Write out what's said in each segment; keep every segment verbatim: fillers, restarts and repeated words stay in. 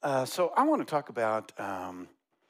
Uh, so I want to talk about um,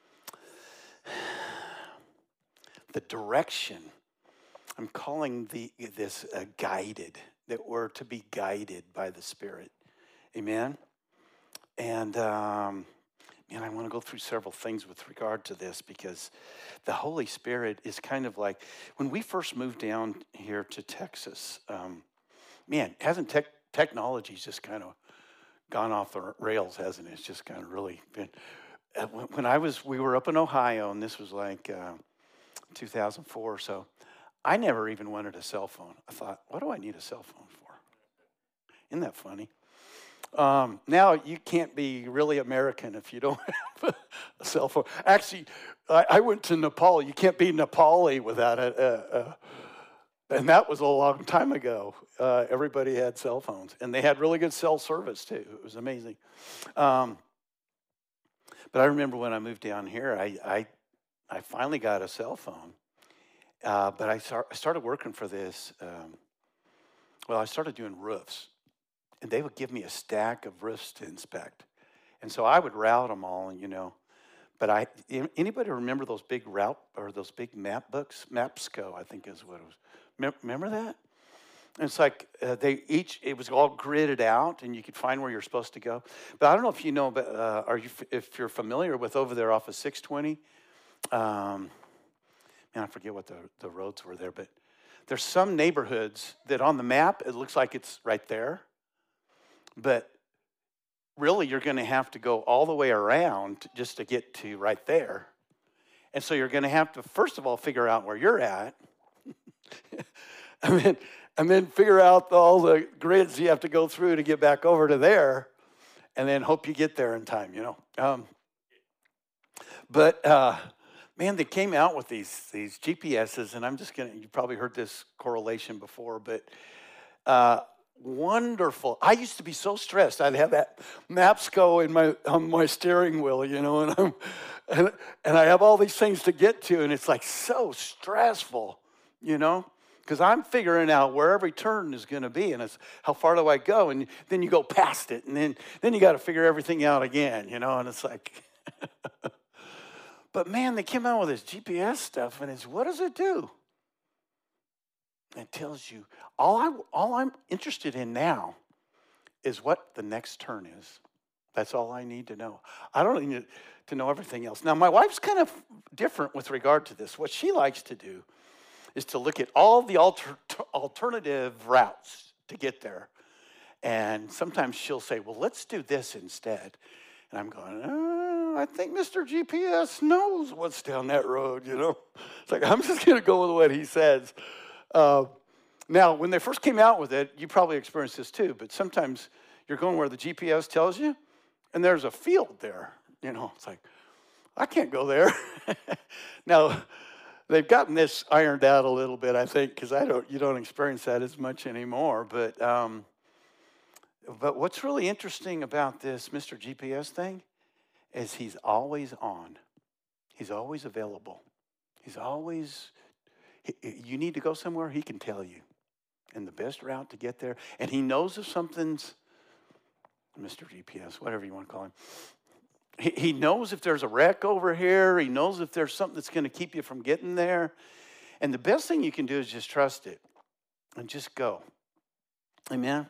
the direction. I'm calling the this uh, guided, that we're to be guided by the Spirit. Amen. And um, man, I want to go through several things with regard to this because the Holy Spirit is kind of like when we first moved down here to Texas. Um, man, hasn't tech technology's just kind of gone off the rails, hasn't it? It's just kind of really been. uh, When when I was, we were up in Ohio, and this was like uh, two thousand four or so. I never even wanted a cell phone. I thought, what do I need a cell phone for? Isn't that funny? Um, now you can't be really American if you don't have a cell phone. Actually, I, I went to Nepal. You can't be Nepali without it. Uh, uh, and that was a long time ago. Uh, everybody had cell phones, and they had really good cell service too. It was amazing. Um, but I remember when I moved down here, I I, I finally got a cell phone. Uh, but I, start, I started working for this. Um, well, I started doing roofs, and they would give me a stack of roofs to inspect, and so I would route them all, and you know. But I anybody remember those big route or those big map books? Mapsco, I think is what it was. Remember that? And it's like uh, they each, it was all gridded out and you could find where you're supposed to go. But I don't know if you know, but uh, are you, if you're familiar with over there off of six twenty, um, man, I forget what the, the roads were there, but there's some neighborhoods that on the map, it looks like it's right there. But really, you're going to have to go all the way around just to get to right there. And so you're going to have to, first of all, figure out where you're at. and, then, and then figure out all the grids you have to go through to get back over to there. And then hope you get there in time, you know. Um, but, uh, man, they came out with these, these G P S's, and I'm just going to, you probably heard this correlation before, but uh, wonderful. I used to be so stressed. I'd have that Mapsco in my on my steering wheel, you know, and I'm and, and I have all these things to get to, and it's like so stressful, you know, because I'm figuring out where every turn is going to be, and it's how far do I go, and then you go past it, and then then you got to figure everything out again, you know, and it's like. But man, they came out with this G P S stuff, and it's what does it do? It tells you, all, I, all I'm interested in now is what the next turn is. That's all I need to know. I don't need to know everything else. Now, my wife's kind of different with regard to this. What she likes to do is to look at all the alter, alternative routes to get there. And sometimes she'll say, well, let's do this instead. And I'm going, oh, I think Mister G P S knows what's down that road, you know. It's like, I'm just going to go with what he says. Uh, now, when they first came out with it, you probably experienced this too, but sometimes you're going where the G P S tells you, and there's a field there. You know, it's like, I can't go there. Now, they've gotten this ironed out a little bit, I think, because I don't, you don't experience that as much anymore. But, um, but what's really interesting about this Mister G P S thing is he's always on. He's always available. He's always... You need to go somewhere, he can tell you. And the best route to get there. And he knows if something's, Mister G P S, whatever you want to call him. He, he knows if there's a wreck over here. He knows if there's something that's going to keep you from getting there. And the best thing you can do is just trust it. And just go. Amen?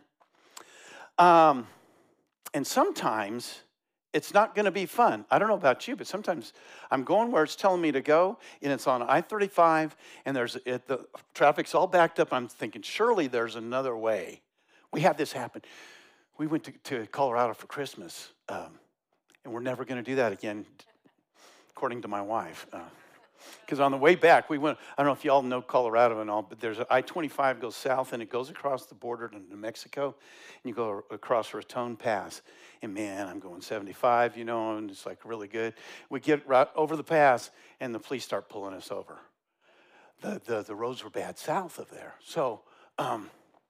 Um, and sometimes it's not going to be fun. I don't know about you, but sometimes I'm going where it's telling me to go, and it's on I thirty-five, and there's it, the traffic's all backed up. I'm thinking, surely there's another way. We had this happen. We went to, to Colorado for Christmas, um, and we're never going to do that again, according to my wife. Because uh, on the way back, we went, I don't know if you all know Colorado and all, but there's I twenty-five goes south, and it goes across the border to New Mexico, and you go across Raton Pass. And man, I'm going seventy-five, you know, and it's like really good. We get right over the pass, and the police start pulling us over. The the, the roads were bad south of there. So, um,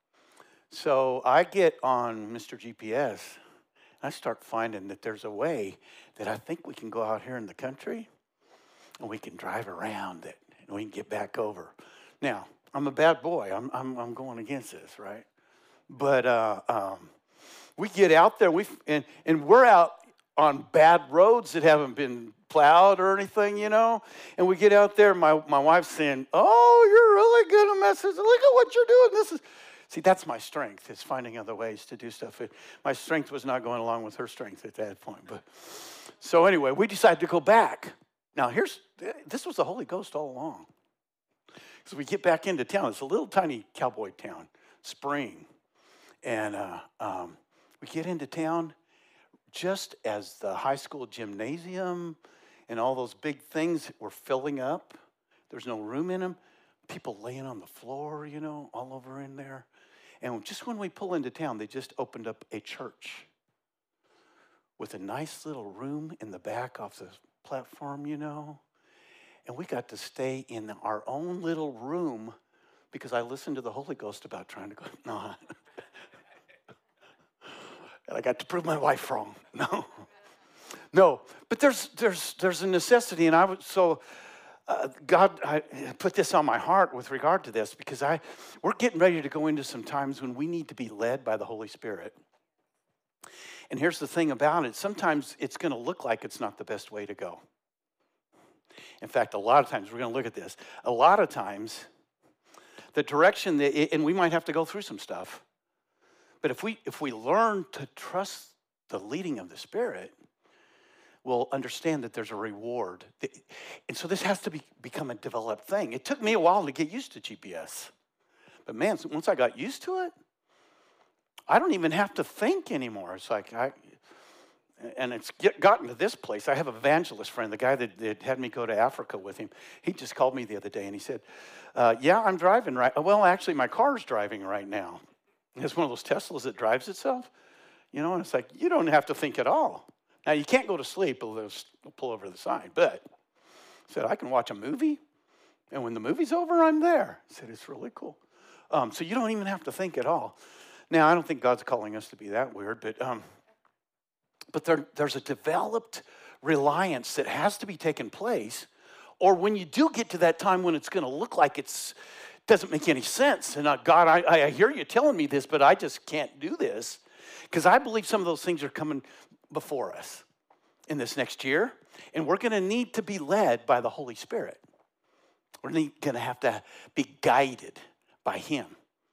so I get on Mister G P S, and I start finding that there's a way that I think we can go out here in the country, and we can drive around it, and we can get back over. Now, I'm a bad boy. I'm I'm, I'm going against this, right? But uh, um, we get out there, we and, and we're out on bad roads that haven't been plowed or anything, you know. And we get out there, my, my wife's saying, oh, you're really good at messages. Look at what you're doing. This is, see, that's my strength, is finding other ways to do stuff. It, my strength was not going along with her strength at that point. But so anyway, we decided to go back. Now, here's, this was the Holy Ghost all along. So we get back into town. It's a little tiny cowboy town, Spring. And uh, um, we get into town just as the high school gymnasium and all those big things were filling up. There's no room in them. People laying on the floor, you know, all over in there. And just when we pull into town, they just opened up a church with a nice little room in the back off the platform, you know. And we got to stay in our own little room because I listened to the Holy Ghost about trying to go, no. And I got to prove my wife wrong. No. No. But there's there's there's a necessity, and I was so uh, God I put this on my heart with regard to this because I we're getting ready to go into some times when we need to be led by the Holy Spirit. And here's the thing about it. Sometimes it's going to look like it's not the best way to go. In fact, a lot of times, we're going to look at this. A lot of times, the direction, that, and we might have to go through some stuff, but if we if we learn to trust the leading of the Spirit, we'll understand that there's a reward. And so this has to be, become a developed thing. It took me a while to get used to G P S. But man, once I got used to it, I don't even have to think anymore. It's like, I, and it's get, gotten to this place. I have an evangelist friend, the guy that, that had me go to Africa with him. He just called me the other day and he said, uh, yeah, I'm driving right. Well, actually, my car's driving right now. It's one of those Teslas that drives itself. You know, and it's like, you don't have to think at all. Now, you can't go to sleep. It'll pull over to the side. But I said, I can watch a movie. And when the movie's over, I'm there. I said, it's really cool. Um, so you don't even have to think at all. Now, I don't think God's calling us to be that weird, but um, but there, there's a developed reliance that has to be taken place. Or when you do get to that time when it's going to look like it's doesn't make any sense. And uh, God, I, I hear you telling me this, but I just can't do this. Because I believe some of those things are coming before us in this next year. And we're going to need to be led by the Holy Spirit. We're going to have to be guided by Him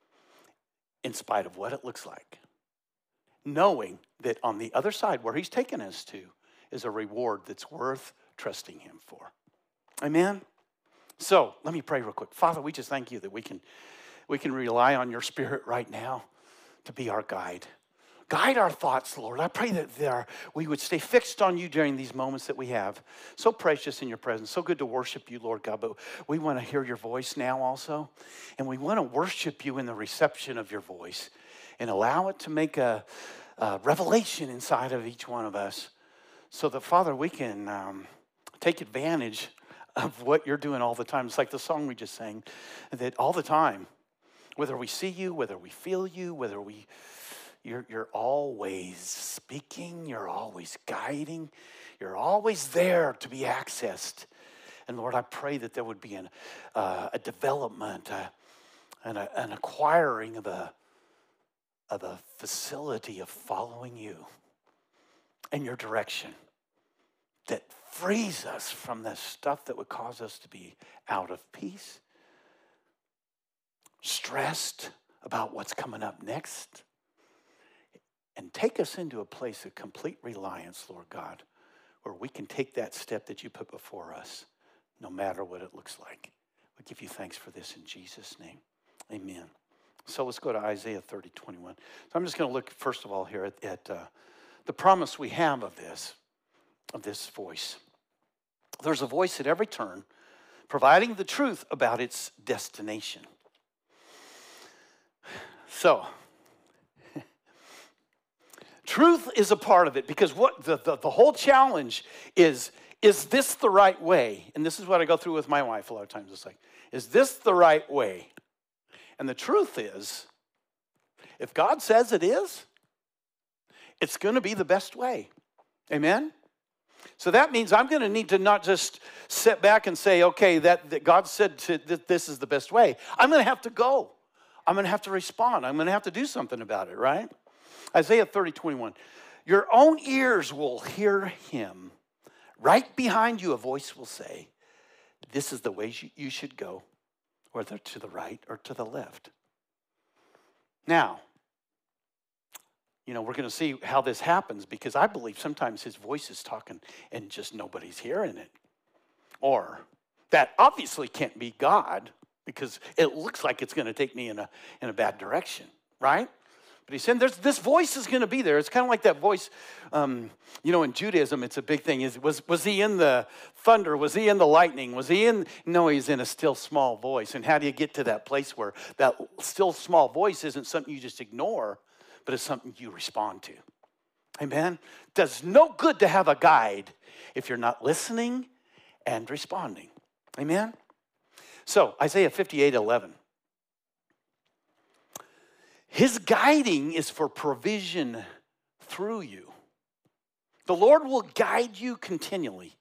in spite of what it looks like. Knowing that on the other side, where He's taken us to, is a reward that's worth trusting Him for. Amen? So let me pray real quick. Father, we just thank you that we can, we can rely on your Spirit right now to be our guide. Guide our thoughts, Lord. I pray that there, we would stay fixed on you during these moments that we have. So precious in your presence. So good to worship you, Lord God. But we want to hear your voice now also. And we want to worship you in the reception of your voice. And allow it to make a, a revelation inside of each one of us. So that, Father, we can um, take advantage of what you're doing all the time. It's like the song we just sang. That all the time, whether we see you, whether we feel you, whether we... You're, you're always speaking. You're always guiding. You're always there to be accessed. And Lord, I pray that there would be an, uh, a development, uh, and a, an acquiring of a, of a facility of following you and your direction that frees us from the stuff that would cause us to be out of peace, stressed about what's coming up next. And take us into a place of complete reliance, Lord God, where we can take that step that you put before us, no matter what it looks like. We give you thanks for this in Jesus' name. Amen. So let's go to Isaiah thirty, twenty-one. So I'm just going to look, first of all, here at, at uh, the promise we have of this, of this voice. There's a voice at every turn, providing the truth about its destination. So... truth is a part of it because what the, the, the whole challenge is, is this the right way? And this is what I go through with my wife a lot of times. It's like, is this the right way? And the truth is, if God says it is, it's going to be the best way. Amen? So that means I'm going to need to not just sit back and say, okay, that, that God said to, that this is the best way. I'm going to have to go. I'm going to have to respond. I'm going to have to do something about it, right? Isaiah thirty, twenty-one. Your own ears will hear him. Right behind you, a voice will say, this is the way you should go, whether to the right or to the left. Now, you know, we're going to see how this happens, because I believe sometimes his voice is talking and just nobody's hearing it. Or that obviously can't be God, because it looks like it's going to take me in a, in a bad direction, right? But he's saying there's, this voice is going to be there. It's kind of like that voice, um, you know, in Judaism, it's a big thing. Is was, was he in the thunder? Was he in the lightning? Was he in? No, he's in a still small voice. And how do you get to that place where that still small voice isn't something you just ignore, but it's something you respond to? Amen? Does no good to have a guide if you're not listening and responding. Amen? So, Isaiah fifty-eight eleven. His guiding is for provision through you. The Lord will guide you continually,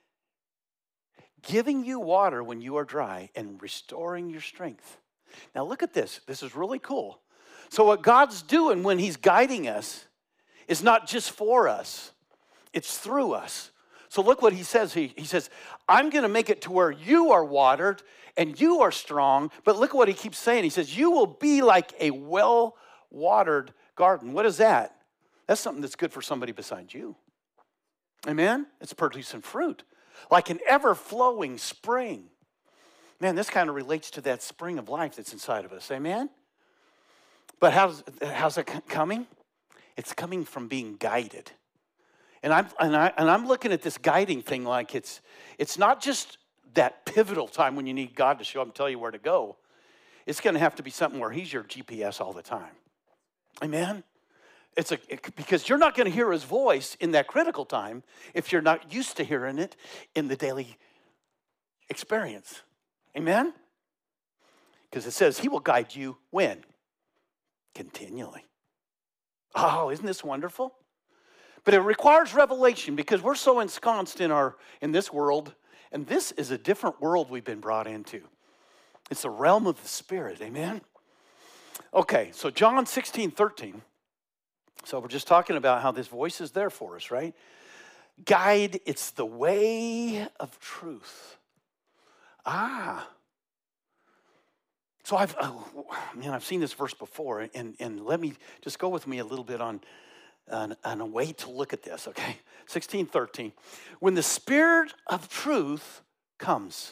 giving you water when you are dry and restoring your strength. Now look at this. This is really cool. So what God's doing when he's guiding us is not just for us. It's through us. So look what he says. He, he says, I'm going to make it to where you are watered and you are strong. But look at what he keeps saying. He says, you will be like a well-watered garden. What is that? That's something that's good for somebody besides you. Amen? It's producing fruit. Like an ever-flowing spring. Man, this kind of relates to that spring of life that's inside of us. Amen? But how's, how's it coming? It's coming from being guided. And I'm, and, I, and I'm looking at this guiding thing like it's, it's not just that pivotal time when you need God to show up and tell you where to go. It's going to have to be something where he's your G P S all the time. Amen? It's a, it, because you're not going to hear his voice in that critical time if you're not used to hearing it in the daily experience. Amen? Because it says he will guide you when? Continually. Oh, isn't this wonderful? But it requires revelation because we're so ensconced in our in this world, and this is a different world we've been brought into. It's the realm of the Spirit, amen? Okay, so John sixteen thirteen. So we're just talking about how this voice is there for us, right? Guide, it's the way of truth. Ah. So I've, oh, man, I've seen this verse before, and, and let me just go with me a little bit on On, on a way to look at this, okay? sixteen thirteen. When the Spirit of truth comes,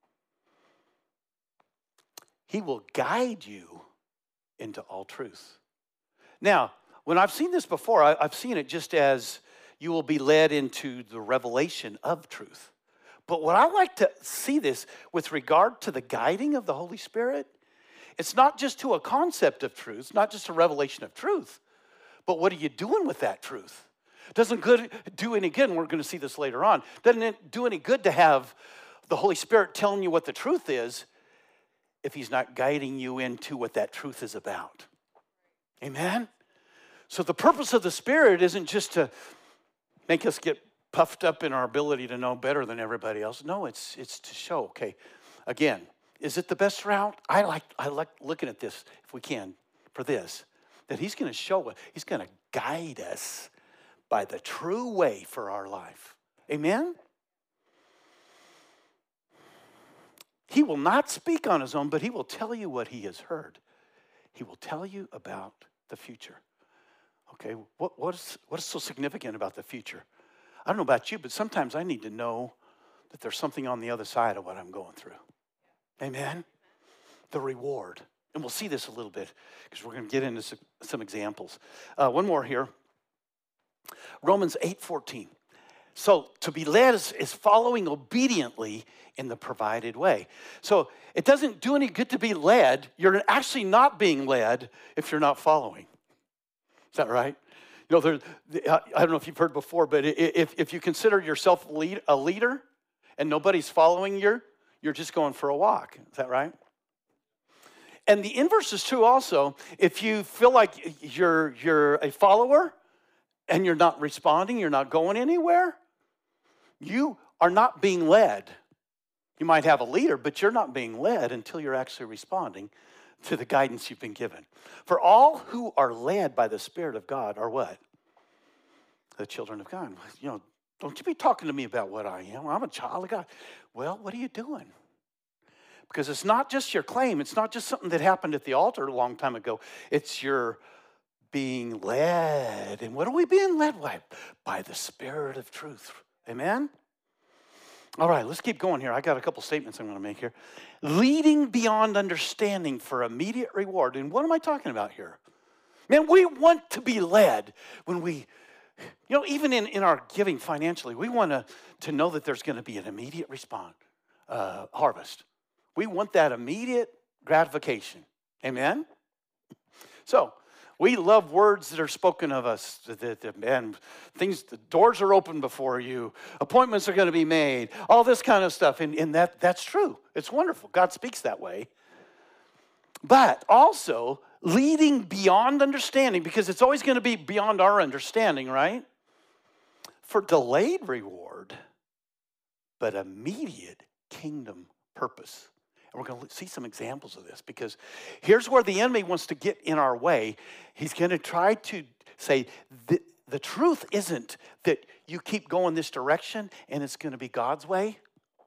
he will guide you into all truth. Now, when I've seen this before, I, I've seen it just as you will be led into the revelation of truth. But what I like to see this with regard to the guiding of the Holy Spirit, it's not just to a concept of truth, it's not just a revelation of truth. But what are you doing with that truth? Doesn't good do any good, and we're going to see this later on. Doesn't it do any good to have the Holy Spirit telling you what the truth is if he's not guiding you into what that truth is about? Amen? So the purpose of the Spirit isn't just to make us get puffed up in our ability to know better than everybody else. No, it's it's to show, okay, again, is it the best route? I like I like looking at this, if we can, for this. That he's going to show us, he's going to guide us by the true way for our life. Amen? He will not speak on his own, but he will tell you what he has heard. He will tell you about the future. Okay, what, what, is, what is so significant about the future? I don't know about you, but sometimes I need to know that there's something on the other side of what I'm going through. Amen? The reward. And we'll see this a little bit because we're going to get into some, some examples. Uh, one more here. Romans eight fourteen. So to be led is, is following obediently in the provided way. So it doesn't do any good to be led. You're actually not being led if you're not following. Is that right? You know, there, I don't know if you've heard before, but if, if you consider yourself lead, a leader and nobody's following you, you're just going for a walk. Is that right? And the inverse is true also. If you feel like you're, you're a follower and you're not responding, you're not going anywhere, you are not being led. You might have a leader, but you're not being led until you're actually responding to the guidance you've been given. For all who are led by the Spirit of God are what? the children of God. You know, don't you be talking to me about what I am. I'm a child of God. Well, what are you doing? Because it's not just your claim. It's not just something that happened at the altar a long time ago. It's your being led. And what are we being led by? By the Spirit of truth. Amen? All right, let's keep going here. I got a couple statements I'm going to make here. Leading beyond understanding for immediate reward. And what am I talking about here? Man, we want to be led when we, you know, even in, in our giving financially, we want to, to know that there's going to be an immediate response, uh, harvest. We want that immediate gratification. Amen? So, we love words that are spoken of us. That, that, man, things, the doors are open before you. Appointments are going to be made. All this kind of stuff. And, and that, that's true. It's wonderful. God speaks that way. But also, leading beyond understanding, because it's always going to be beyond our understanding, right? For delayed reward, but immediate kingdom purpose. And we're going to see some examples of this, because here's where the enemy wants to get in our way. He's going to try to say, the, the truth isn't that you keep going this direction and it's going to be God's way.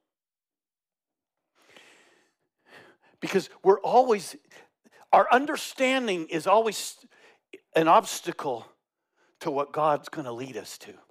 Because we're always, our understanding is always an obstacle to what God's going to lead us to.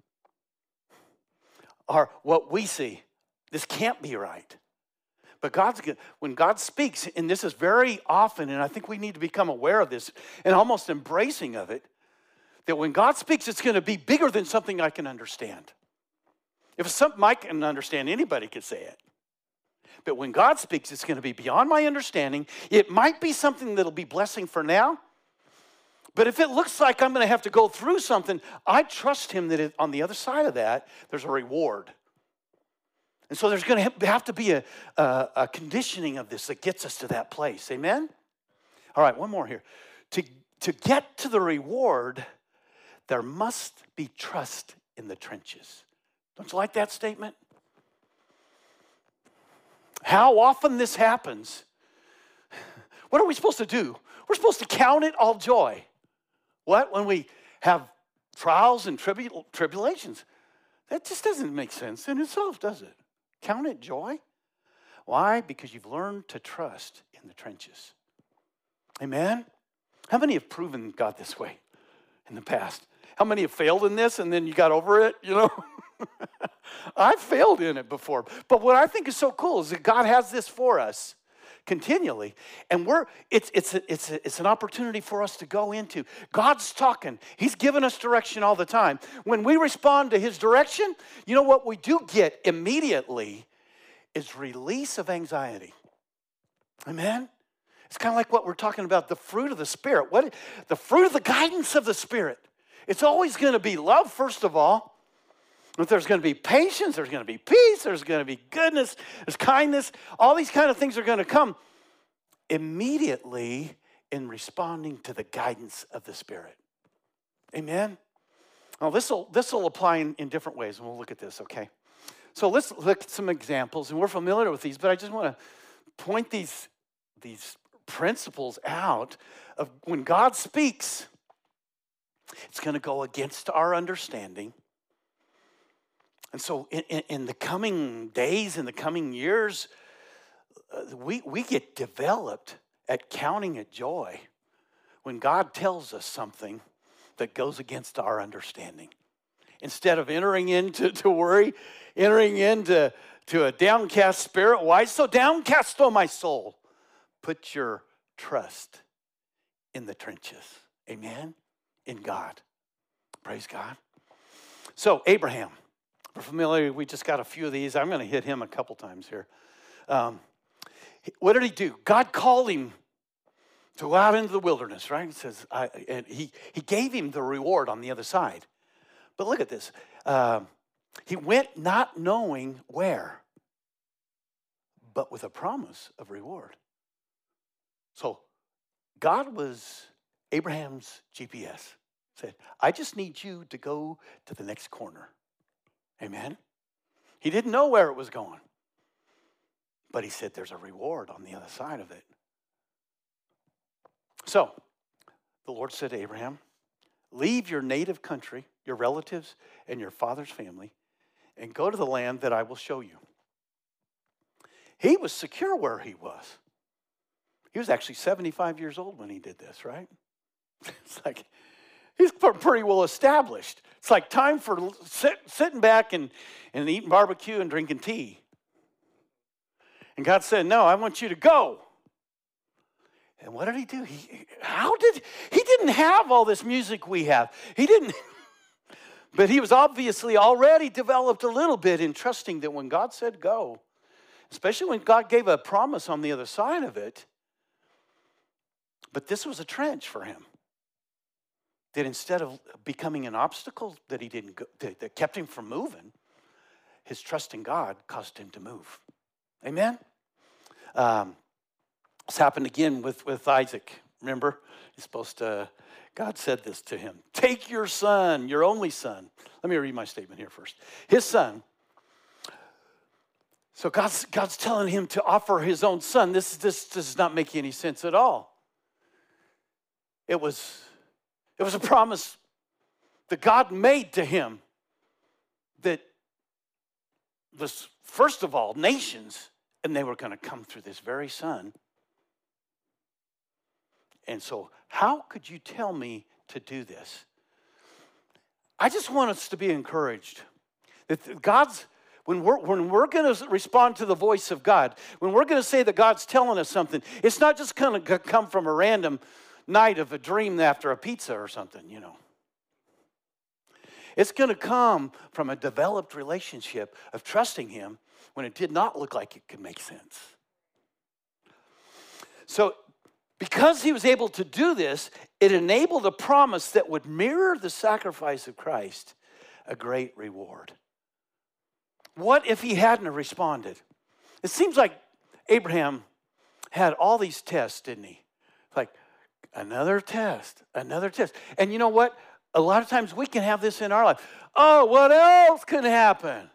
Or what we see, this can't be right. But God's, when God speaks, and this is very often, and I think we need to become aware of this and almost embracing of it, that when God speaks, it's going to be bigger than something I can understand. If it's something I can understand, anybody could say it. But when God speaks, it's going to be beyond my understanding. It might be something that'll be blessing for now. But if it looks like I'm going to have to go through something, I trust him that it, on the other side of that, there's a reward. And so there's going to have to be a, a, a conditioning of this that gets us to that place. Amen? All right, one more here. To, to get to the reward, there must be trust in the trenches. Don't you like that statement? How often this happens. What are we supposed to do? We're supposed to count it all joy. What? When we have trials and tribul- tribulations. That just doesn't make sense in itself, does it? Count it joy. Why? Because you've learned to trust in the trenches. Amen? How many have proven God this way in the past? How many have failed in this and then you got over it, you know? I've failed in it before. But what I think is so cool is that God has this for us continually. And we're it's it's a, it's a, it's an opportunity for us to go into. God's talking. He's given us direction all the time. When we respond to his direction, you know what we do get immediately is release of anxiety. Amen? It's kind of like what we're talking about, the fruit of the Spirit. What the fruit of the guidance of the Spirit. It's always going to be love, first of all. But there's going to be patience, there's going to be peace, there's going to be goodness, there's kindness. All these kind of things are going to come immediately in responding to the guidance of the Spirit. Amen? Now, this will this will apply in, in different ways, and we'll look at this, okay? So let's look at some examples, and we're familiar with these, but I just want to point these, these principles out of when God speaks, it's going to go against our understanding. And so in, in, in the coming days, in the coming years, uh, we, we get developed at counting it joy when God tells us something that goes against our understanding. Instead of entering into to worry, entering into to a downcast spirit. Why so downcast, O my soul? Put your trust in the trenches. Amen? In God. Praise God. So Abraham. We're familiar, we just got a few of these. I'm going to hit him a couple times here. Um, what did he do? God called him to go out into the wilderness, right? It says, I, and he, he gave him the reward on the other side. But look at this. Uh, he went not knowing where, but with a promise of reward. So God was Abraham's G P S. Said, I just need you to go to the next corner. Amen? He didn't know where it was going. But he said there's a reward on the other side of it. So, the Lord said to Abraham, leave your native country, your relatives, and your father's family, and go to the land that I will show you. He was secure where he was. He was actually seventy-five years old when he did this, right? It's like, he's pretty well established. It's like time for sit, sitting back and, and eating barbecue and drinking tea. And God said, no, I want you to go. And what did he do? He, how did, he didn't have all this music we have. He didn't, but he was obviously already developed a little bit in trusting that when God said go, especially when God gave a promise on the other side of it, but this was a trench for him. That instead of becoming an obstacle that he didn't go, that, that kept him from moving, his trust in God caused him to move. Amen? Um, this happened again with, with Isaac. Remember? He's supposed to, God said this to him. Take your son, your only son. Let me read my statement here first. His son. So God's, God's telling him to offer his own son. This, this, this does not make any sense at all. It was, it was a promise that God made to him that was, first of all, nations, and they were going to come through this very son. And so, how could you tell me to do this? I just want us to be encouraged that God's, when we're, when we're going to respond to the voice of God, when we're going to say that God's telling us something, it's not just going to come from a random night of a dream after a pizza or something, you know. It's going to come from a developed relationship of trusting him when it did not look like it could make sense. So, because he was able to do this, it enabled a promise that would mirror the sacrifice of Christ, a great reward. What if he hadn't responded? It seems like Abraham had all these tests, didn't he? Like, another test, another test. And you know what? A lot of times we can have this in our life. Oh, what else can happen?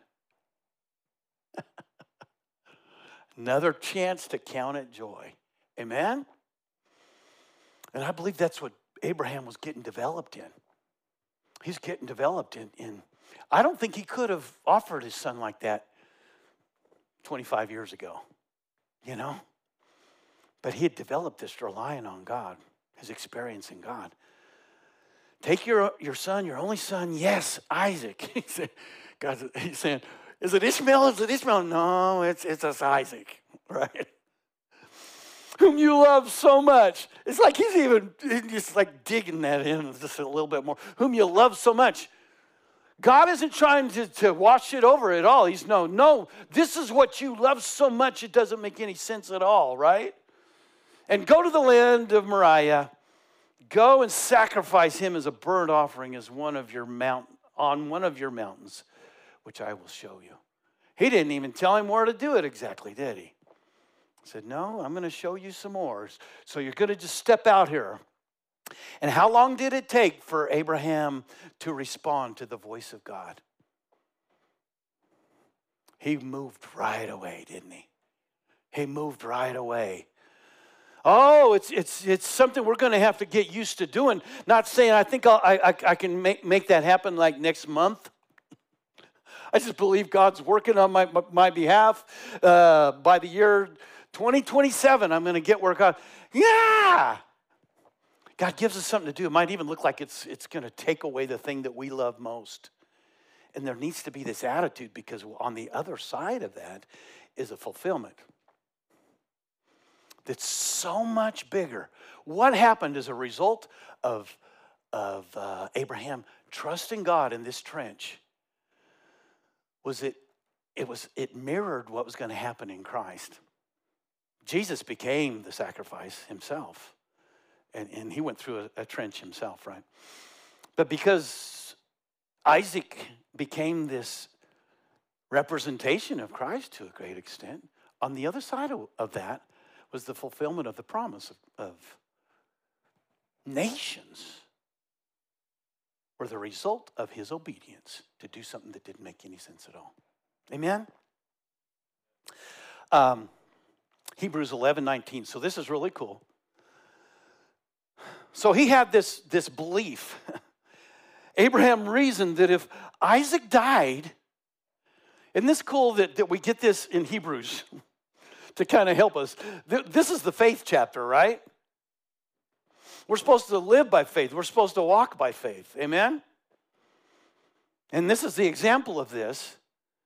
Another chance to count it joy. Amen? And I believe that's what Abraham was getting developed in. He's getting developed in, in. I don't think he could have offered his son like that twenty-five years ago, you know? But he had developed this relying on God, his experience in God. Take your, your son, your only son, yes, Isaac. He said, God, he's saying, is it Ishmael? Is it Ishmael? No, it's, it's us Isaac, right? Whom you love so much. It's like he's even he's just like digging that in just a little bit more. Whom you love so much. God isn't trying to, to wash it over at all. He's no, no, this is what you love so much it doesn't make any sense at all, right? And go to the land of Moriah. Go and sacrifice him as a burnt offering as one of your mount, on one of your mountains, which I will show you. He didn't even tell him where to do it exactly, did he? He said, no, I'm going to show you some more. So you're going to just step out here. And how long did it take for Abraham to respond to the voice of God? He moved right away, didn't he? He moved right away. Oh, it's it's it's something we're going to have to get used to doing. Not saying I think I'll, I I I can make make that happen like next month. I just believe God's working on my my behalf. Uh, by the year twenty twenty-seven, I'm going to get where God. Yeah, God gives us something to do. It might even look like it's it's going to take away the thing that we love most. And there needs to be this attitude because on the other side of that is a fulfillment that's so much bigger. What happened as a result of, of uh, Abraham trusting God in this trench was it, it, was, it mirrored what was going to happen in Christ. Jesus became the sacrifice himself, and, and he went through a, a trench himself, right? But because Isaac became this representation of Christ to a great extent, on the other side of, of that, was the fulfillment of the promise of, of nations were the result of his obedience to do something that didn't make any sense at all. Amen? Um, Hebrews eleven nineteen. So this is really cool. So he had this, this belief. Abraham reasoned that if Isaac died, isn't this cool that, that we get this in Hebrews to kind of help us? This is the faith chapter, right? We're supposed to live by faith. We're supposed to walk by faith. Amen? And this is the example of this.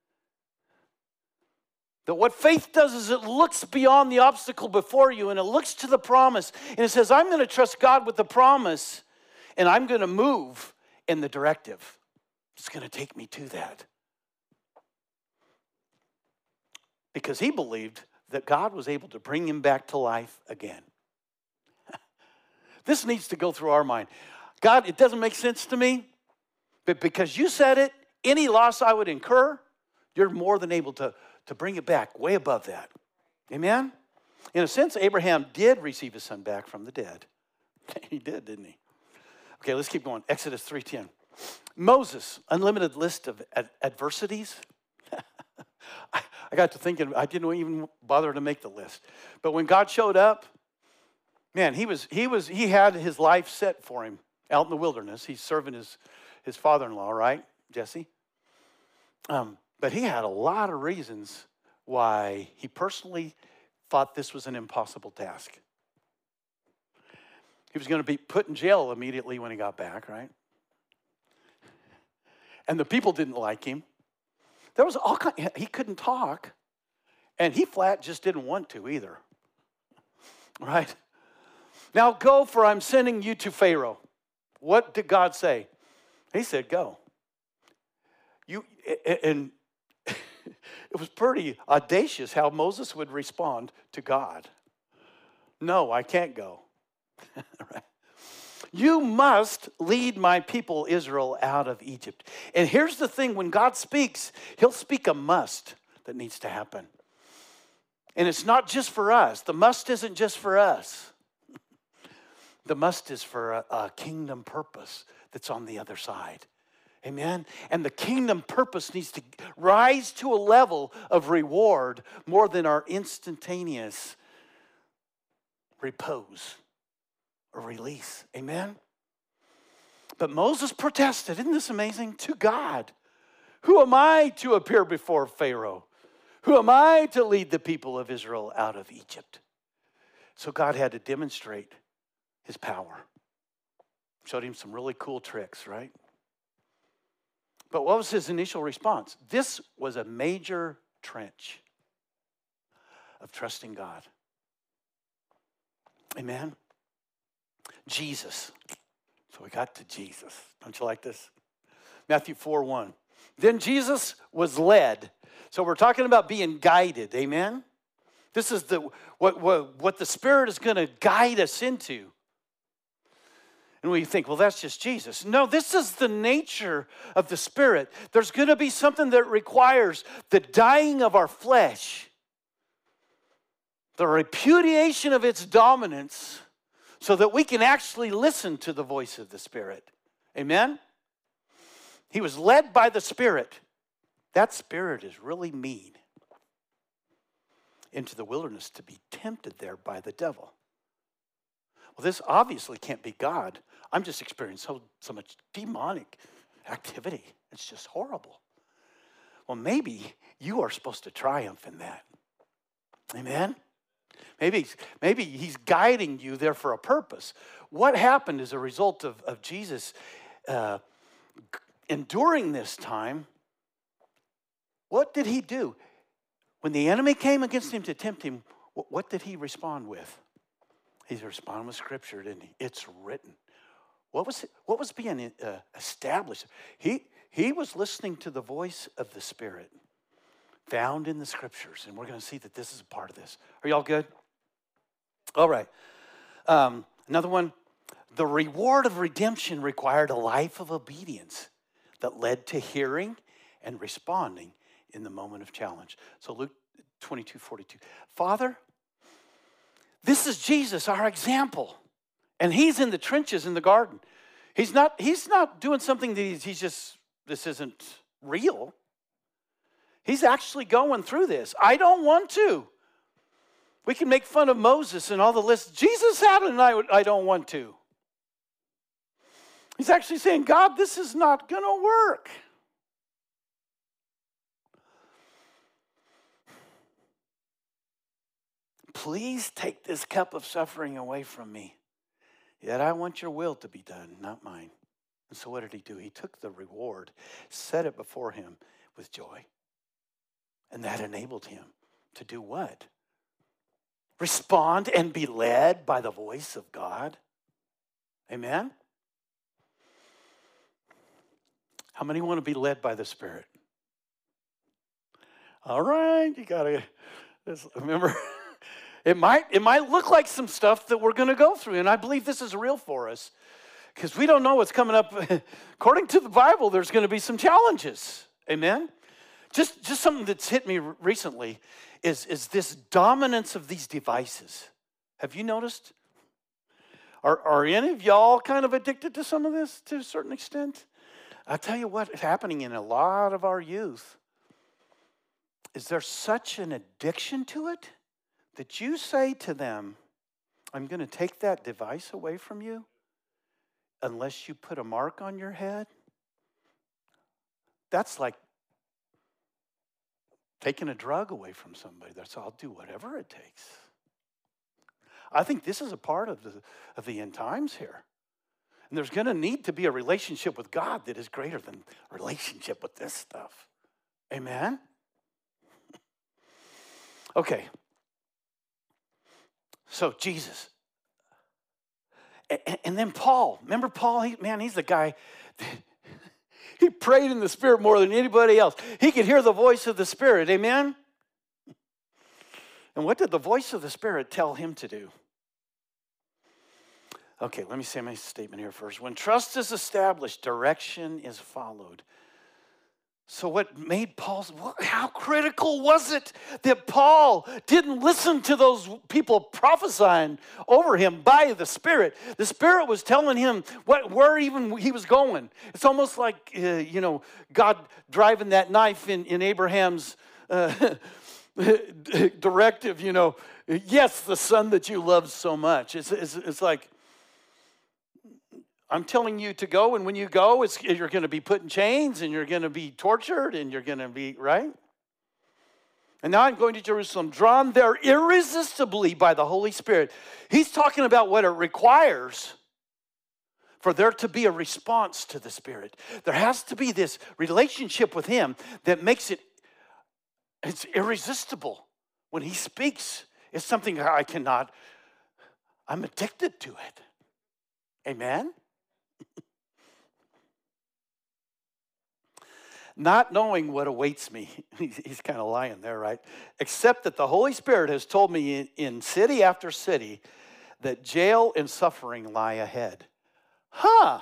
That what faith does is it looks beyond the obstacle before you and it looks to the promise. And it says, I'm going to trust God with the promise and I'm going to move in the directive. It's going to take me to that. Because he believed that God was able to bring him back to life again. This needs to go through our mind. God, it doesn't make sense to me, but because you said it, any loss I would incur, you're more than able to, to bring it back way above that. Amen? In a sense, Abraham did receive his son back from the dead. He did, didn't he? Okay, let's keep going. Exodus three ten. Moses, unlimited list of ad- adversities. I, I got to thinking, I didn't even bother to make the list. But when God showed up, man, he was he was he had his life set for him out in the wilderness. He's serving his, his father-in-law, right, Jesse? Um, but he had a lot of reasons why he personally thought this was an impossible task. He was going to be put in jail immediately when he got back, right? And the people didn't like him. There was all kind, he couldn't talk, and he flat just didn't want to either, right? Now go, for I'm sending you to Pharaoh. What did God say? He said, go. You and it was pretty audacious how Moses would respond to God. No, I can't go. Right? You must lead my people Israel out of Egypt. And here's the thing, when God speaks, he'll speak a must that needs to happen. And it's not just for us. The must isn't just for us. The must is for a, a kingdom purpose that's on the other side. Amen? And the kingdom purpose needs to rise to a level of reward more than our instantaneous repose or release. Amen? But Moses protested, isn't this amazing? To God. Who am I to appear before Pharaoh? Who am I to lead the people of Israel out of Egypt? So God had to demonstrate his power. Showed him some really cool tricks, right? But what was his initial response? This was a major trench of trusting God. Amen? Jesus. So we got to Jesus. Don't you like this? Matthew four one. Then Jesus was led. So we're talking about being guided. Amen? This is the what, what, what the Spirit is going to guide us into. And we think, well, that's just Jesus. No, this is the nature of the Spirit. There's going to be something that requires the dying of our flesh, the repudiation of its dominance, so that we can actually listen to the voice of the Spirit. Amen? He was led by the Spirit. That Spirit is really mean. Into the wilderness to be tempted there by the devil. Well, this obviously can't be God. I'm just experiencing so, so much demonic activity. It's just horrible. Well, maybe you are supposed to triumph in that. Amen? Maybe, maybe he's guiding you there for a purpose. What happened as a result of, of Jesus uh, enduring this time? What did he do? When the enemy came against him to tempt him, what, what did he respond with? He responded with Scripture, didn't he? It's written. What was it, what was being uh, established? He, he was listening to the voice of the Spirit found in the Scriptures. And we're going to see that this is a part of this. Are y'all good? All right. Um, another one. The reward of redemption required a life of obedience that led to hearing and responding in the moment of challenge. So Luke twenty-two forty-two. Father, this is Jesus, our example. And he's in the trenches in the garden. He's not, he's not doing something that he's, he's just, this isn't real. He's actually going through this. I don't want to. We can make fun of Moses and all the lists. Jesus had it and I, I don't want to. He's actually saying, God, this is not going to work. Please take this cup of suffering away from me. Yet I want your will to be done, not mine. And so what did he do? He took the reward, set it before him with joy. And that enabled him to do what? Respond and be led by the voice of God. Amen? How many want to be led by the Spirit? All right, you got to remember. It might, it might look like some stuff that we're going to go through, and I believe this is real for us because we don't know what's coming up. According to the Bible, there's going to be some challenges. Amen? Just, just something that's hit me recently is, is this dominance of these devices. Have you noticed? Are, are any of y'all kind of addicted to some of this to a certain extent? I'll tell you what is happening in a lot of our youth. Is there such an addiction to it that you say to them, I'm going to take that device away from you unless you put a mark on your head? That's like taking a drug away from somebody. That's, I'll do whatever it takes. I think this is a part of the, of the end times here. And there's going to need to be a relationship with God that is greater than a relationship with this stuff. Amen? Okay. So Jesus. And, and then Paul. Remember Paul? He, man, he's the guy. He prayed in the Spirit more than anybody else. He could hear the voice of the Spirit. Amen? And what did the voice of the Spirit tell him to do? Okay, let me say my statement here first. When trust is established, direction is followed. So what made Paul, how critical was it that Paul didn't listen to those people prophesying over him by the Spirit? The Spirit was telling him what, where even he was going. It's almost like, uh, you know, God driving that knife in, in Abraham's uh, directive, you know, yes, the son that you love so much. It's, it's, it's like, I'm telling you to go, and when you go, it's, you're going to be put in chains, and you're going to be tortured, and you're going to be, right? And now I'm going to Jerusalem, drawn there irresistibly by the Holy Spirit. He's talking about what it requires for there to be a response to the Spirit. There has to be this relationship with Him that makes it, it's irresistible. When He speaks, it's something I cannot, I'm addicted to it. Amen? Not knowing what awaits me, he's, he's kind of lying there, right? Except that the Holy Spirit has told me in, in city after city that jail and suffering lie ahead. Huh.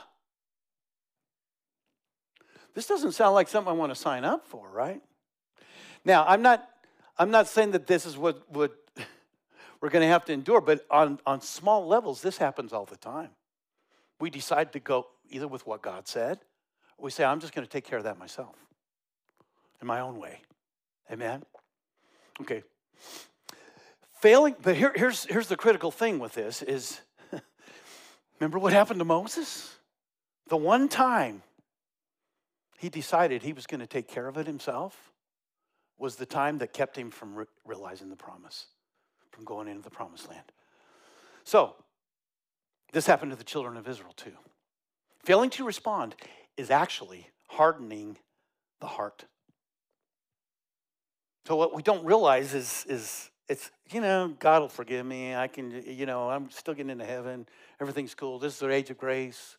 This doesn't sound like something I want to sign up for, right? Now, I'm not, I'm not saying that this is what, what we're going to have to endure, but on, on small levels, this happens all the time. We decide to go either with what God said, or we say, I'm just going to take care of that myself in my own way. Amen? Okay. Failing, but here, here's, here's the critical thing with this is, remember what happened to Moses? The one time he decided he was going to take care of it himself was the time that kept him from re- realizing the promise, from going into the promised land. So, this happened to the children of Israel too. Failing to respond is actually hardening the heart. So what we don't realize is, is it's, you know, God will forgive me. I can, you know, I'm still getting into heaven. Everything's cool. This is the age of grace.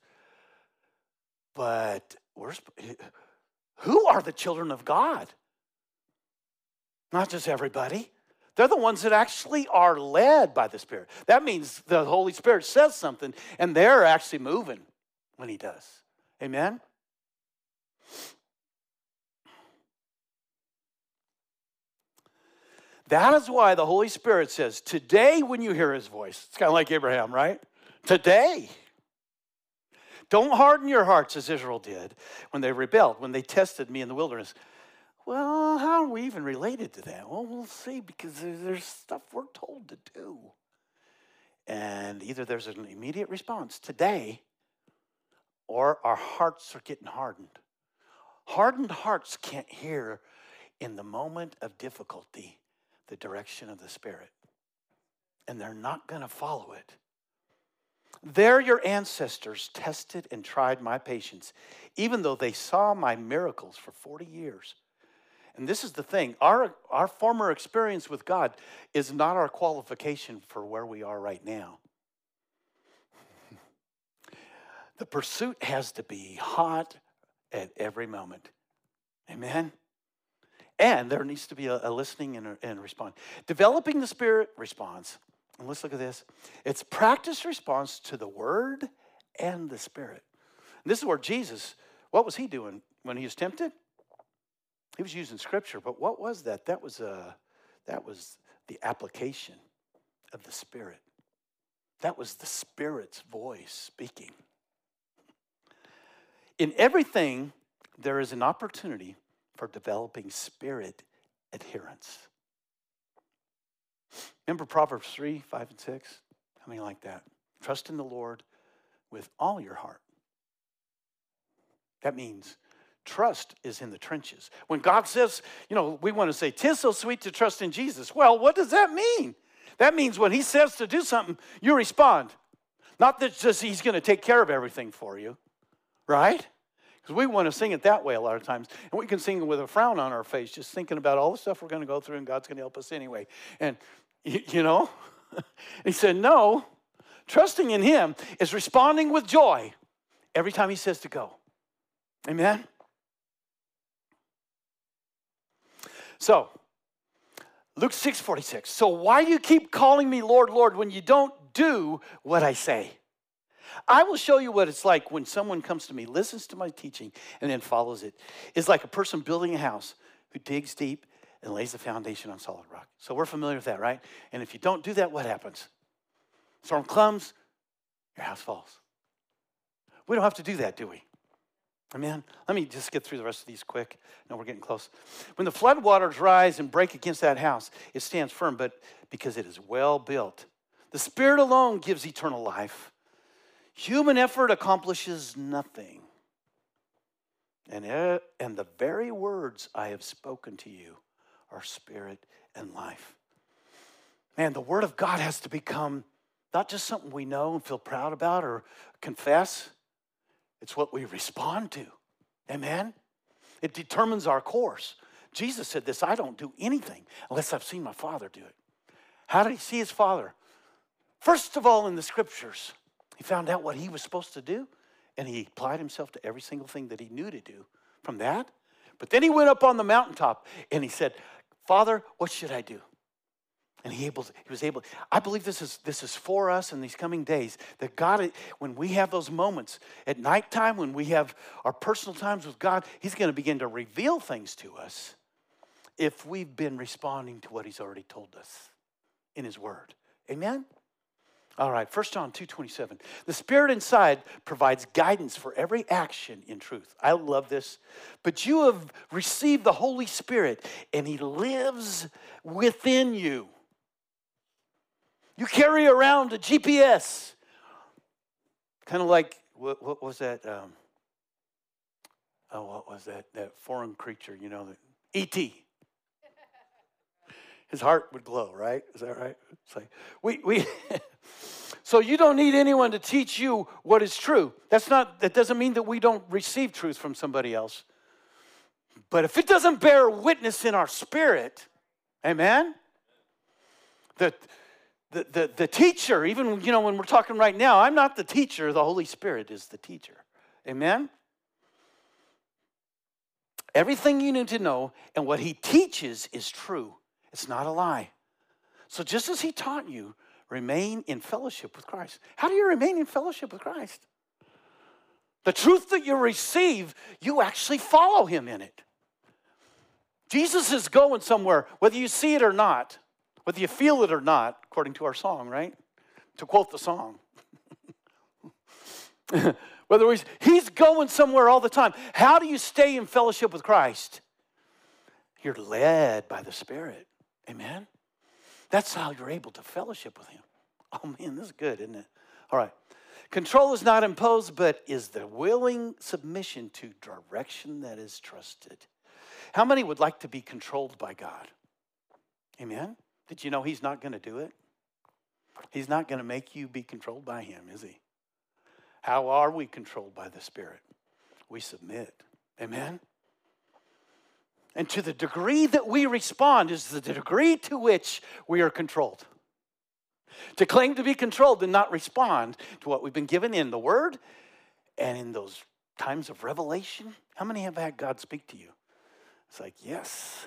But we're, who are the children of God? Not just everybody. They're the ones that actually are led by the Spirit. That means the Holy Spirit says something, and they're actually moving when He does. Amen? That is why the Holy Spirit says, today when you hear His voice, it's kind of like Abraham, right? Today. Don't harden your hearts as Israel did when they rebelled, when they tested me in the wilderness. Well, how are we even related to that? Well, we'll see, because there's stuff we're told to do. And either there's an immediate response today, or our hearts are getting hardened. Hardened hearts can't hear in the moment of difficulty the direction of the Spirit. And they're not going to follow it. There your ancestors tested and tried my patience, even though they saw my miracles for forty years. And this is the thing, our, our former experience with God is not our qualification for where we are right now. The pursuit has to be hot at every moment. Amen? And there needs to be a, a listening and a, and a response. Developing the Spirit response. And let's look at this. It's practice response to the Word and the Spirit. And this is where Jesus, what was he doing when he was tempted? He was using Scripture, but what was that? That was, a, that was the application of the Spirit. That was the Spirit's voice speaking. In everything, there is an opportunity for developing Spirit adherence. Remember Proverbs three, five, and six? How many like that? Trust in the Lord with all your heart. That means trust is in the trenches. When God says, you know, we want to say, 'tis so sweet to trust in Jesus. Well, what does that mean? That means when he says to do something, you respond. Not that just he's going to take care of everything for you, right? Because we want to sing it that way a lot of times. And we can sing it with a frown on our face, just thinking about all the stuff we're going to go through, and God's going to help us anyway. And, you, you know, he said, no, trusting in him is responding with joy every time he says to go. Amen? So, Luke six forty-six. So why do you keep calling me Lord, Lord, when you don't do what I say? I will show you what it's like when someone comes to me, listens to my teaching, and then follows it. It's like a person building a house who digs deep and lays the foundation on solid rock. So we're familiar with that, right? And if you don't do that, what happens? Storm comes, your house falls. We don't have to do that, do we? Amen. Let me just get through the rest of these quick. No, we're getting close. When the flood waters rise and break against that house, it stands firm, but because it is well built. The Spirit alone gives eternal life. Human effort accomplishes nothing. And, uh, and the very words I have spoken to you are spirit and life. Man, the Word of God has to become not just something we know and feel proud about or confess. It's what we respond to. Amen? It determines our course. Jesus said this, I don't do anything unless I've seen my Father do it. How did he see his Father? First of all, in the Scriptures, he found out what he was supposed to do, and he applied himself to every single thing that he knew to do from that. But then he went up on the mountaintop, and he said, Father, what should I do? And he, able, he was able, I believe this is, this is for us in these coming days, that God, when we have those moments at nighttime, when we have our personal times with God, he's going to begin to reveal things to us if we've been responding to what he's already told us in his word. Amen? All right, First John two twenty-seven. The Spirit inside provides guidance for every action in truth. I love this. But you have received the Holy Spirit, and he lives within you. You carry around a G P S. Kind of like, what, what was that? Um, oh, what was that? That foreign creature, you know, E T His heart would glow, right? Is that right? It's like, we, we so you don't need anyone to teach you what is true. That's not, that doesn't mean that we don't receive truth from somebody else. But if it doesn't bear witness in our spirit, amen? That The, the, the teacher, even, you know, when we're talking right now, I'm not the teacher. The Holy Spirit is the teacher. Amen? Everything you need to know and what he teaches is true. It's not a lie. So just as he taught you, remain in fellowship with Christ. How do you remain in fellowship with Christ? The truth that you receive, you actually follow him in it. Jesus is going somewhere, whether you see it or not. Whether you feel it or not, according to our song, right? To quote the song. Whether he's, he's going somewhere all the time. How do you stay in fellowship with Christ? You're led by the Spirit. Amen? That's how you're able to fellowship with him. Oh, man, this is good, isn't it? All right. Control is not imposed, but is the willing submission to direction that is trusted. How many would like to be controlled by God? Amen? Did you know he's not going to do it? He's not going to make you be controlled by him, is he? How are we controlled by the Spirit? We submit. Amen? And to the degree that we respond is the degree to which we are controlled. To claim to be controlled and not respond to what we've been given in the Word and in those times of revelation. How many have had God speak to you? It's like, yes.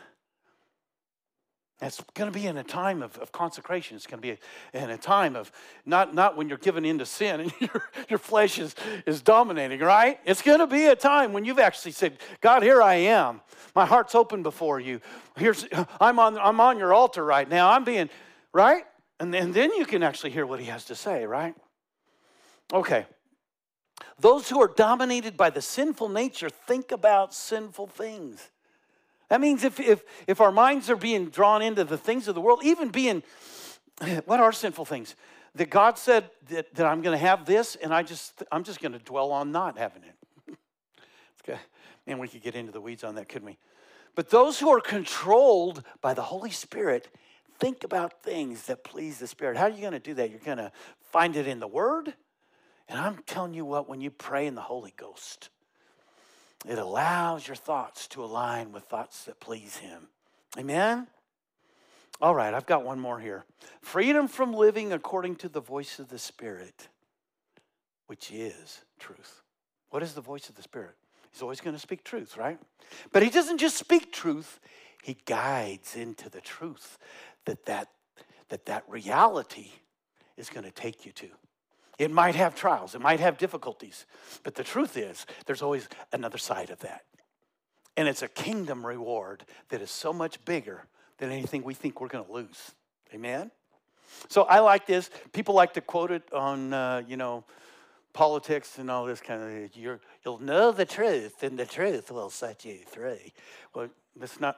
It's going to be in a time of, of consecration. It's going to be a, in a time of, not, not when you're given into sin and your, your flesh is, is dominating, right? It's going to be a time when you've actually said, God, here I am. My heart's open before you. Here's, I'm on, I'm on your altar right now. I'm being, right? And, and then you can actually hear what he has to say, right? Okay. Those who are dominated by the sinful nature think about sinful things. That means if, if, if our minds are being drawn into the things of the world, even being, what are sinful things? That God said that, that I'm going to have this, and I just, I'm just going to dwell on not having it. Okay. Man, we could get into the weeds on that, couldn't we? But those who are controlled by the Holy Spirit think about things that please the Spirit. How are you going to do that? You're going to find it in the Word. And I'm telling you what, when you pray in the Holy Ghost, it allows your thoughts to align with thoughts that please him. Amen? All right, I've got one more here. Freedom from living according to the voice of the Spirit, which is truth. What is the voice of the Spirit? He's always going to speak truth, right? But he doesn't just speak truth. He guides into the truth that that, that, that reality is going to take you to. It might have trials. It might have difficulties. But the truth is, there's always another side of that. And it's a kingdom reward that is so much bigger than anything we think we're going to lose. Amen? So I like this. People like to quote it on, uh, you know, politics and all this kind of, you're, you'll know the truth, and the truth will set you free. Well, that's not...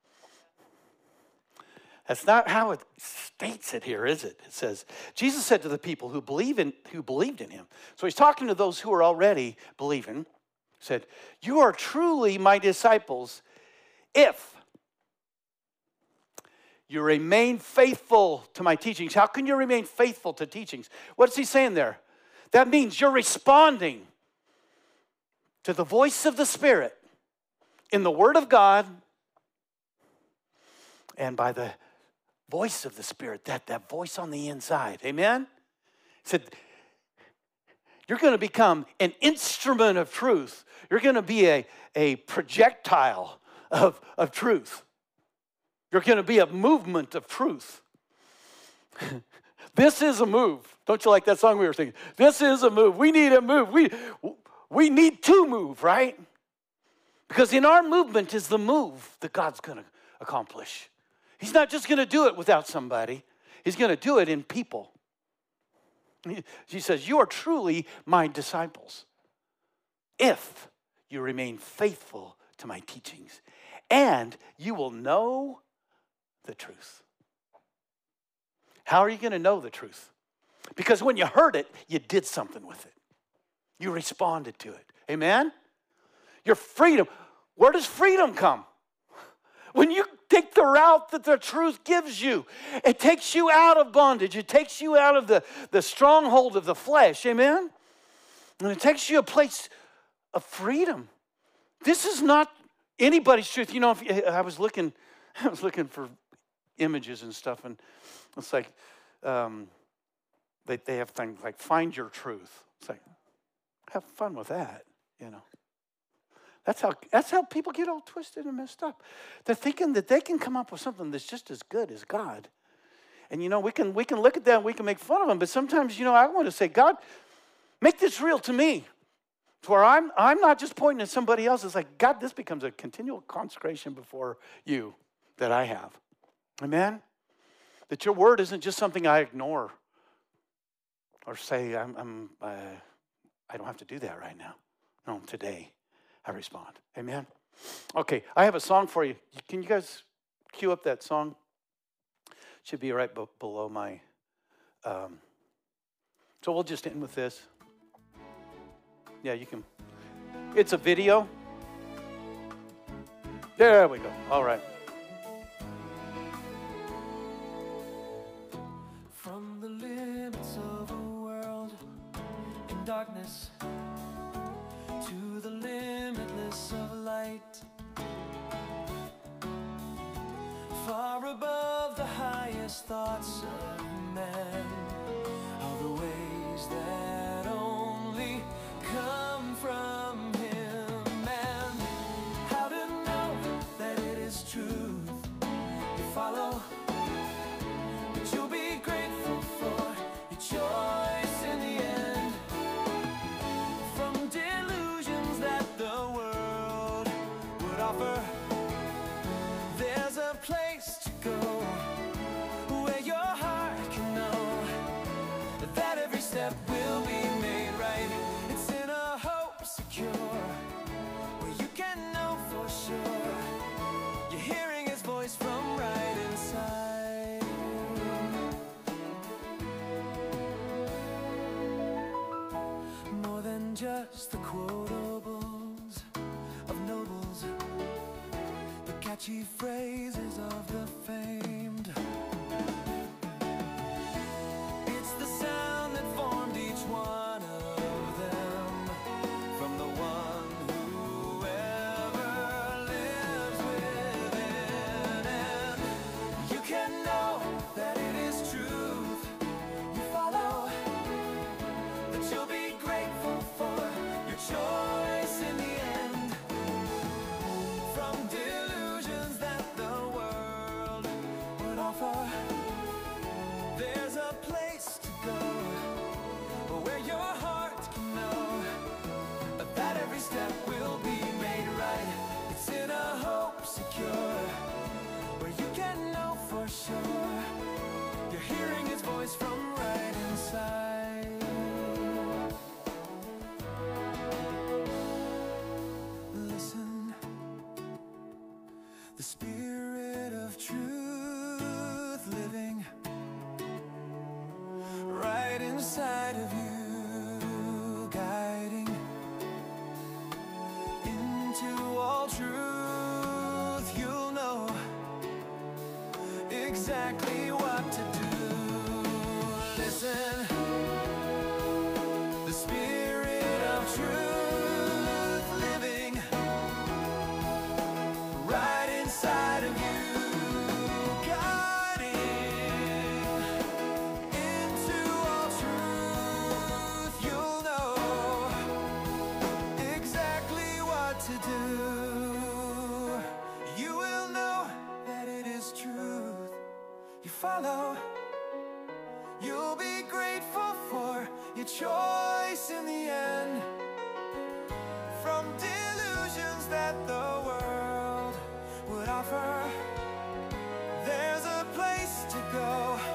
That's not how it states it here, is it? It says, Jesus said to the people who believe in, who believed in him. So he's talking to those who are already believing. He said, you are truly my disciples if you remain faithful to my teachings. How can you remain faithful to teachings? What's he saying there? That means you're responding to the voice of the Spirit in the Word of God and by the voice of the Spirit, that, that voice on the inside. Amen? He said, you're going to become an instrument of truth. You're going to be a, a projectile of, of truth. You're going to be a movement of truth. This is a move. Don't you like that song we were singing? This is a move. We need a move. We, we need to move, right? Because in our movement is the move that God's going to accomplish. He's not just going to do it without somebody. He's going to do it in people. He says, you are truly my disciples if you remain faithful to my teachings, and you will know the truth. How are you going to know the truth? Because when you heard it, you did something with it. You responded to it. Amen? Your freedom. Where does freedom come? When you take the route that the truth gives you, it takes you out of bondage. It takes you out of the, the stronghold of the flesh. Amen? And it takes you a place of freedom. This is not anybody's truth. You know, if I was looking, I was looking for images and stuff, and it's like um, they, they have things like find your truth. It's like, have fun with that, you know. That's how, that's how people get all twisted and messed up. They're thinking that they can come up with something that's just as good as God. And, you know, we can, we can look at that and we can make fun of them. But sometimes, you know, I want to say, God, make this real to me. To where I'm, I'm not just pointing at somebody else. It's like, God, this becomes a continual consecration before you that I have. Amen? That your word isn't just something I ignore or say, I'm, I'm, uh, I don't have to do that right now. No, today. I respond. Amen? Okay, I have a song for you. Can you guys cue up that song? Should be right b- below my... Um, so we'll just end with this. Yeah, you can. It's a video. There we go. All right. From the limits of a world in darkness to the limitless of light, far above the highest thoughts of man, are the ways that only come from him. And how to know that it is truth you follow, but you'll be grateful for your choice in the end. From delusions that the world would offer, there's a place to go where your heart can know that every step will be made right. It's in a hope secure, where you can know for sure you're hearing his voice from right inside. More than just the quotables of nobles, the catchy phrases of the famed. It's the sound that formed each one of them, from the one who ever lives within. And you can know that it is truth you follow, that you'll be grateful for your choice in the end. From delusions that the world would offer, there's a place to go where your heart can know that every step will be made right. It's in a hope secure, where you can know for sure you're hearing his voice from right inside. Listen, the spirit of truth living right inside of you, guiding into all truth. You'll know exactly what to do. Listen, the spirit of truth living right inside of you, guiding into all truth. You'll know exactly what to do. You will know that it is truth you follow. You'll be grateful for your choice in the end. From delusions that the world would offer, there's a place to go